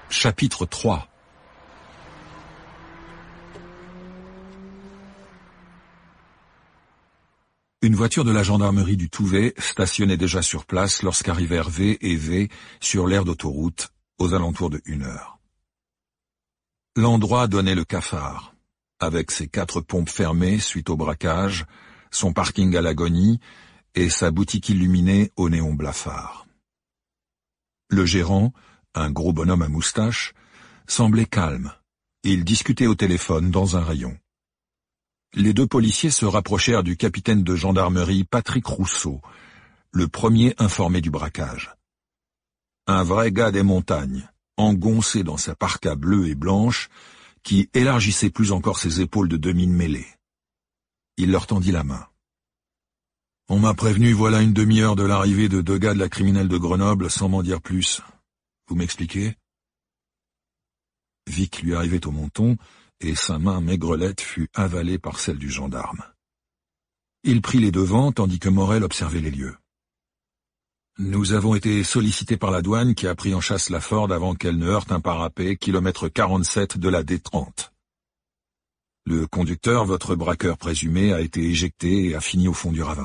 Chapitre 3. Une voiture de la gendarmerie du Touvet stationnait déjà sur place lorsqu'arrivèrent V et V sur l'aire d'autoroute, aux alentours de 1 heure. L'endroit donnait le cafard, avec ses 4 pompes fermées suite au braquage, son parking à l'agonie et sa boutique illuminée au néon blafard. Le gérant, un gros bonhomme à moustache, semblait calme. Il discutait au téléphone dans un rayon. Les 2 policiers se rapprochèrent du capitaine de gendarmerie Patrick Rousseau, le premier informé du braquage. Un vrai gars des montagnes, engoncé dans sa parka bleue et blanche, qui élargissait plus encore ses épaules de demi mêlées. Il leur tendit la main. « On m'a prévenu voilà une demi-heure de l'arrivée de 2 gars de la criminelle de Grenoble sans m'en dire plus. Vous m'expliquez ?» Vic lui arrivait au menton, et sa main maigrelette fut avalée par celle du gendarme. Il prit les devants tandis que Morel observait les lieux. « Nous avons été sollicités par la douane qui a pris en chasse la Ford avant qu'elle ne heurte un parapet, kilomètre 47 de la D30. Le conducteur, votre braqueur présumé, a été éjecté et a fini au fond du ravin. »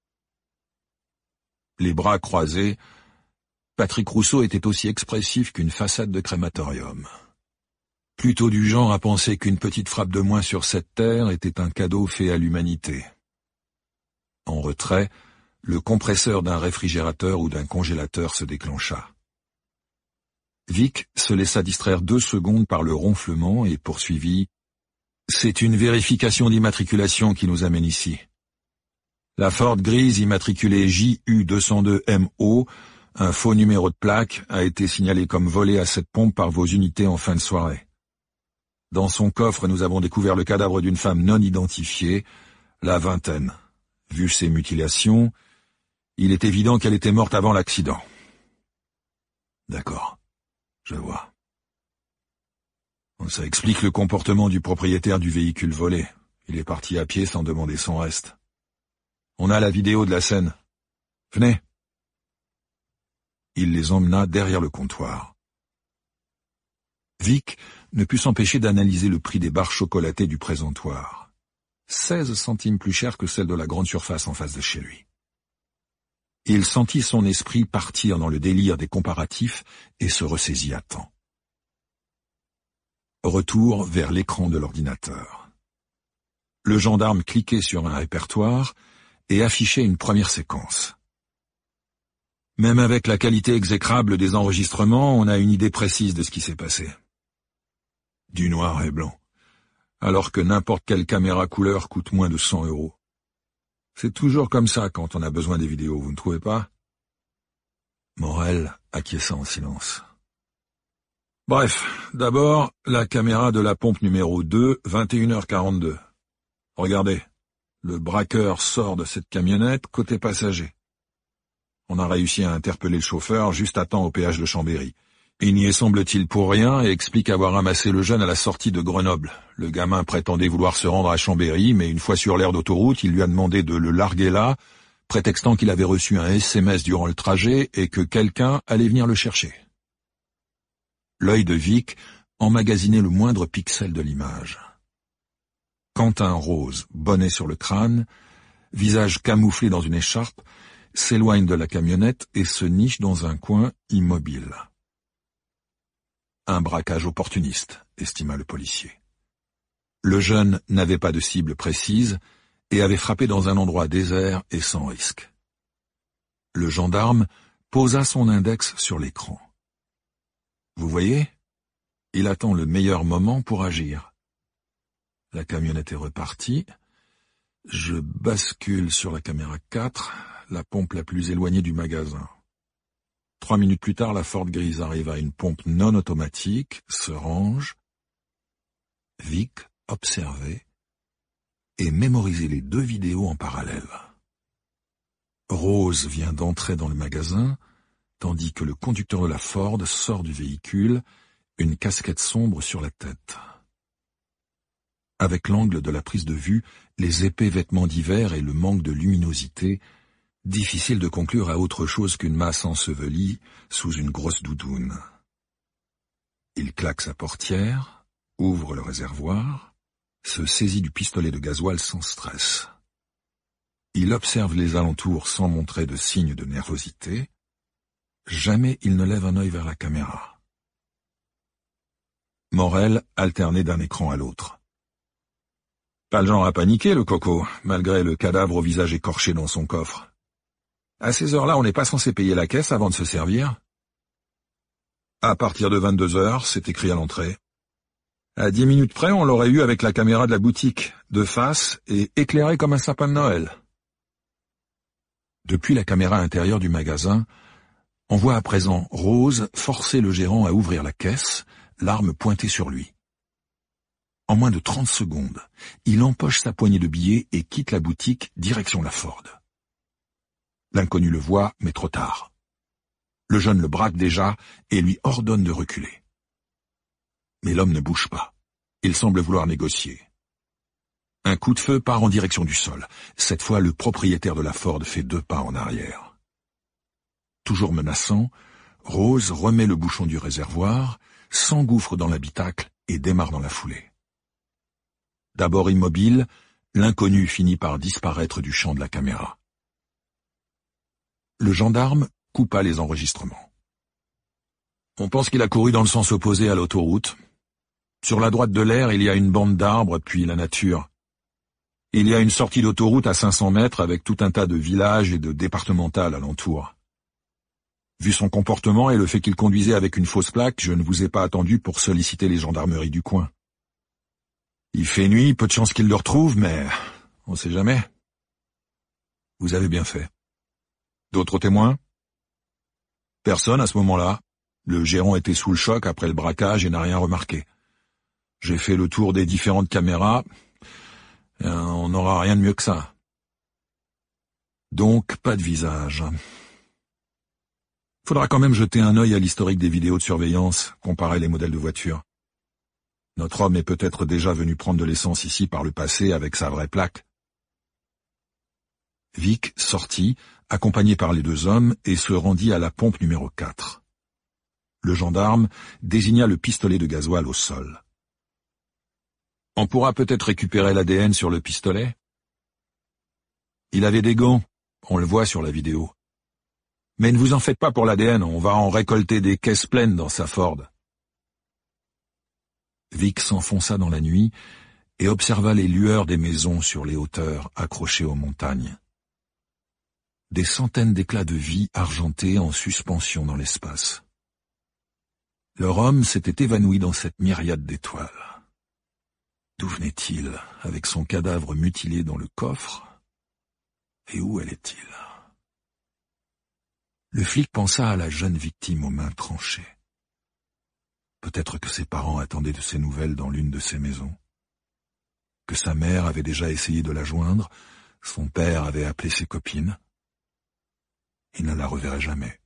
Les bras croisés, Patrick Rousseau était aussi expressif qu'une façade de crématorium. Plutôt du genre à penser qu'une petite frappe de moins sur cette terre était un cadeau fait à l'humanité. En retrait, le compresseur d'un réfrigérateur ou d'un congélateur se déclencha. Vic se laissa distraire 2 secondes par le ronflement et poursuivit « C'est une vérification d'immatriculation qui nous amène ici. La Ford grise immatriculée JU202MO, un faux numéro de plaque, a été signalée comme volée à cette pompe par vos unités en fin de soirée. Dans son coffre, nous avons découvert le cadavre d'une femme non identifiée, la vingtaine. Vu ses mutilations, il est évident qu'elle était morte avant l'accident. » D'accord, je vois. Ça explique le comportement du propriétaire du véhicule volé. Il est parti à pied sans demander son reste. On a la vidéo de la scène. Venez. Il les emmena derrière le comptoir. Vic ne put s'empêcher d'analyser le prix des barres chocolatées du présentoir. 16 centimes plus cher que celle de la grande surface en face de chez lui. Il sentit son esprit partir dans le délire des comparatifs et se ressaisit à temps. Retour vers l'écran de l'ordinateur. Le gendarme cliquait sur un répertoire et affichait une première séquence. Même avec la qualité exécrable des enregistrements, on a une idée précise de ce qui s'est passé. Du noir et blanc, alors que n'importe quelle caméra couleur coûte moins de 100 €. C'est toujours comme ça quand on a besoin des vidéos, vous ne trouvez pas? Morel acquiesça en silence. Bref, d'abord, la caméra de la pompe numéro 2, 21h42. Regardez, le braqueur sort de cette camionnette côté passager. On a réussi à interpeller le chauffeur juste à temps au péage de Chambéry. Il n'y est semble-t-il pour rien et explique avoir ramassé le jeune à la sortie de Grenoble. Le gamin prétendait vouloir se rendre à Chambéry, mais une fois sur l'aire d'autoroute, il lui a demandé de le larguer là, prétextant qu'il avait reçu un SMS durant le trajet et que quelqu'un allait venir le chercher. L'œil de Vic emmagasinait le moindre pixel de l'image. Quentin Rose, bonnet sur le crâne, visage camouflé dans une écharpe, s'éloigne de la camionnette et se niche dans un coin immobile. Un braquage opportuniste, estima le policier. Le jeune n'avait pas de cible précise et avait frappé dans un endroit désert et sans risque. Le gendarme posa son index sur l'écran. Vous voyez, il attend le meilleur moment pour agir. La camionnette est repartie. Je bascule sur la caméra 4, la pompe la plus éloignée du magasin. 3 minutes plus tard, la Ford grise arrive à une pompe non automatique, se range. Vic observait et mémorisait les 2 vidéos en parallèle. Rose vient d'entrer dans le magasin, tandis que le conducteur de la Ford sort du véhicule, une casquette sombre sur la tête. Avec l'angle de la prise de vue, les épais vêtements d'hiver et le manque de luminosité, difficile de conclure à autre chose qu'une masse ensevelie sous une grosse doudoune. Il claque sa portière, ouvre le réservoir, se saisit du pistolet de gasoil sans stress. Il observe les alentours sans montrer de signe de nervosité. Jamais il ne lève un œil vers la caméra. Morel alternait d'un écran à l'autre. Pas le genre à paniquer, le coco, malgré le cadavre au visage écorché dans son coffre. À ces heures-là, on n'est pas censé payer la caisse avant de se servir. À partir de 22 heures, c'est écrit à l'entrée. À 10 minutes près, on l'aurait eu avec la caméra de la boutique, de face et éclairé comme un sapin de Noël. Depuis la caméra intérieure du magasin, on voit à présent Rose forcer le gérant à ouvrir la caisse, l'arme pointée sur lui. En moins de 30 secondes, il empoche sa poignée de billets et quitte la boutique direction la Ford. L'inconnu le voit, mais trop tard. Le jeune le braque déjà et lui ordonne de reculer. Mais l'homme ne bouge pas. Il semble vouloir négocier. Un coup de feu part en direction du sol. Cette fois, le propriétaire de la Ford fait 2 pas en arrière. Toujours menaçant, Rose remet le bouchon du réservoir, s'engouffre dans l'habitacle et démarre dans la foulée. D'abord immobile, l'inconnu finit par disparaître du champ de la caméra. Le gendarme coupa les enregistrements. On pense qu'il a couru dans le sens opposé à l'autoroute. Sur la droite de l'aire, il y a une bande d'arbres, puis la nature. Il y a une sortie d'autoroute à 500 mètres avec tout un tas de villages et de départementales alentour. Vu son comportement et le fait qu'il conduisait avec une fausse plaque, je ne vous ai pas attendu pour solliciter les gendarmeries du coin. Il fait nuit, peu de chance qu'il le retrouve, mais on sait jamais. Vous avez bien fait. D'autres témoins? Personne à ce moment-là. Le gérant était sous le choc après le braquage et n'a rien remarqué. J'ai fait le tour des différentes caméras. On n'aura rien de mieux que ça. Donc, pas de visage. Faudra quand même jeter un œil à l'historique des vidéos de surveillance, comparer les modèles de voitures. Notre homme est peut-être déjà venu prendre de l'essence ici par le passé avec sa vraie plaque. Vic sortit, accompagné par les 2 hommes, et se rendit à la pompe numéro 4. Le gendarme désigna le pistolet de gasoil au sol. On pourra peut-être récupérer l'ADN sur le pistolet? Il avait des gants, on le voit sur la vidéo. Mais ne vous en faites pas pour l'ADN, on va en récolter des caisses pleines dans sa Ford. Vic s'enfonça dans la nuit et observa les lueurs des maisons sur les hauteurs accrochées aux montagnes. Des centaines d'éclats de vie argentés en suspension dans l'espace. Leur homme s'était évanoui dans cette myriade d'étoiles. D'où venait-il, avec son cadavre mutilé dans le coffre? Et où allait-il? Le flic pensa à la jeune victime aux mains tranchées. Peut-être que ses parents attendaient de ses nouvelles dans l'une de ces maisons. Que sa mère avait déjà essayé de la joindre, son père avait appelé ses copines. Il ne la reverrait jamais.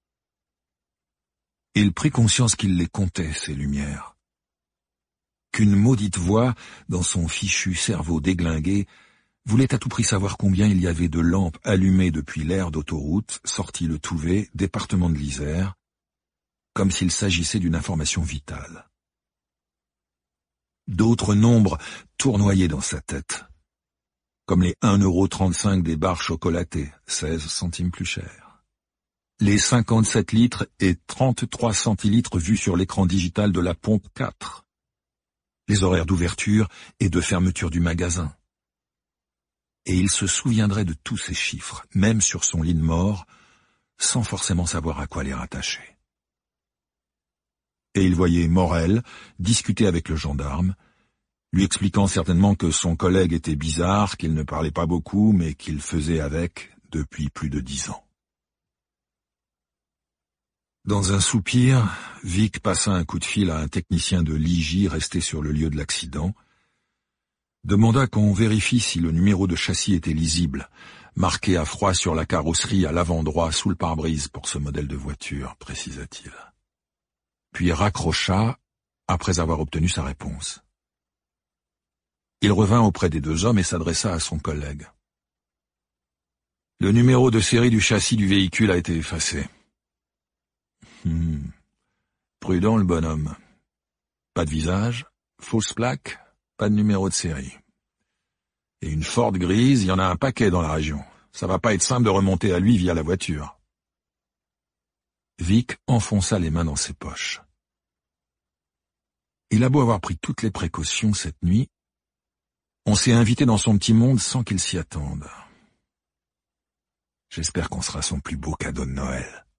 Il prit conscience qu'il les comptait, ces lumières. Qu'une maudite voix, dans son fichu cerveau déglingué, voulait à tout prix savoir combien il y avait de lampes allumées depuis l'aire d'autoroute, sortie le Touvet, département de l'Isère, comme s'il s'agissait d'une information vitale. D'autres nombres tournoyaient dans sa tête, comme les 1,35 € des barres chocolatées, 16 centimes plus cher. Les 57 litres et 33 centilitres vus sur l'écran digital de la pompe 4. Les horaires d'ouverture et de fermeture du magasin. Et il se souviendrait de tous ces chiffres, même sur son lit de mort, sans forcément savoir à quoi les rattacher. Et il voyait Morel discuter avec le gendarme, lui expliquant certainement que son collègue était bizarre, qu'il ne parlait pas beaucoup, mais qu'il faisait avec depuis plus de 10 ans. Dans un soupir, Vic passa un coup de fil à un technicien de l'IJ resté sur le lieu de l'accident, demanda qu'on vérifie si le numéro de châssis était lisible, marqué à froid sur la carrosserie à l'avant droit sous le pare-brise pour ce modèle de voiture, précisa-t-il. Puis raccrocha après avoir obtenu sa réponse. Il revint auprès des 2 hommes et s'adressa à son collègue. Le numéro de série du châssis du véhicule a été effacé. Prudent le bonhomme. Pas de visage, fausse plaque, pas de numéro de série. Et une Ford grise, il y en a un paquet dans la région. Ça va pas être simple de remonter à lui via la voiture. Vic enfonça les mains dans ses poches. Il a beau avoir pris toutes les précautions cette nuit, on s'est invité dans son petit monde sans qu'il s'y attende. J'espère qu'on sera son plus beau cadeau de Noël.